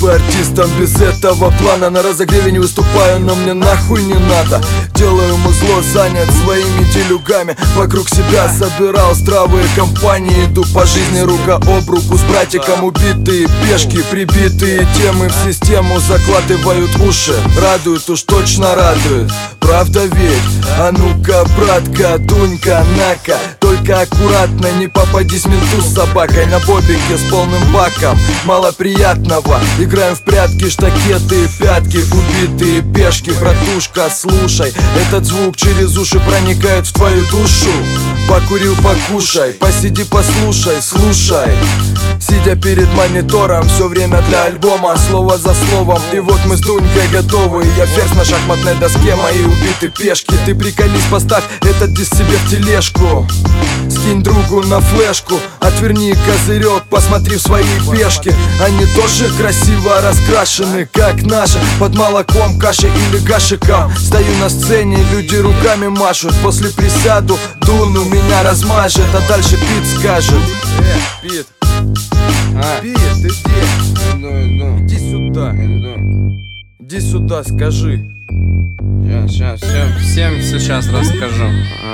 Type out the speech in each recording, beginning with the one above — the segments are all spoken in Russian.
бы артистом без этого плана. На разогреве не выступаю, но мне нахуй не надо. Делаю музло, занят своими делюгами. Вокруг себя собирал здравые компании. Иду по жизни рука об руку с братиком. Убитые пешки, прибитые темы в систему закладывают уши. Радует, уж точно радует, правда ведь? А ну-ка, братка, дунька, на-ка, только аккуратно, не попадись менту с собакой. На бобике с полным баком, мало приятного. Играем в прятки, штакеты, пятки. Убитые пешки, братушка, слушай, этот звук через уши проникает в твою душу. Покурил, покушай, посиди, послушай, слушай. Сидя перед монитором, все время для альбома, слово за словом. И вот мы с Дунькой готовы. Я ферзь на шахматной доске, мои убиты пешки. Ты приколись, поставь этот диск себе в тележку. Скинь другу на флешку, отверни козырек, посмотри в свои пешки. Они тоже красиво раскрашены, как наши. Под молоком, кашей или гашиком. Стою на сцене, люди руками машут. После присяду, дуну, меня размажет. А дальше Пит скажет: Пит, Пит, ты где? Иди сюда. Иди сюда, скажи. Сейчас, всем сейчас расскажу.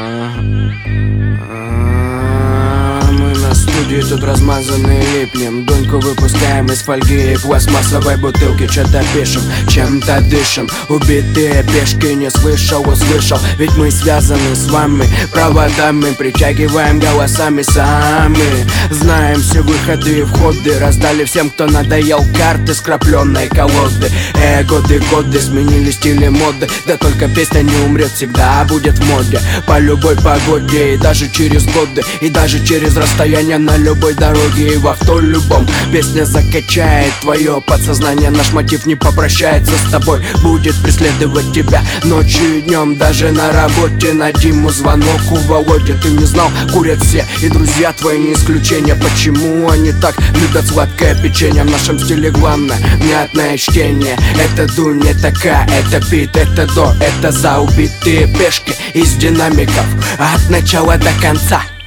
Мы на студии тут размазанные липнем. Дуньку выпускаем из фольги и пластмассовой бутылки. Что-то пишем, чем-то дышим. Убитые пешки, не слышал, услышал. Ведь мы связаны с вами проводами. Притягиваем голосами сами. Знаем все выходы и входы. Раздали всем, кто надоел, карты с крапленной колоды. Годы сменили стили моды. Да только песня не умрет, всегда будет в моде. По любой погоде и даже через годы. И даже через расстояние на любой дороге и в авто любом. Песня закачает твое подсознание. Наш мотив не попрощается с тобой, будет преследовать тебя ночью и днем. Даже на работе на Диму звонок у Володи. Ты не знал, курят все, и друзья твои не исключение. Почему они так любят сладкое печенье? В нашем стиле главное внятное чтение. Это Дунь, это К, это Пит, это До, это за убитые пешки из динамиков от начала до конца.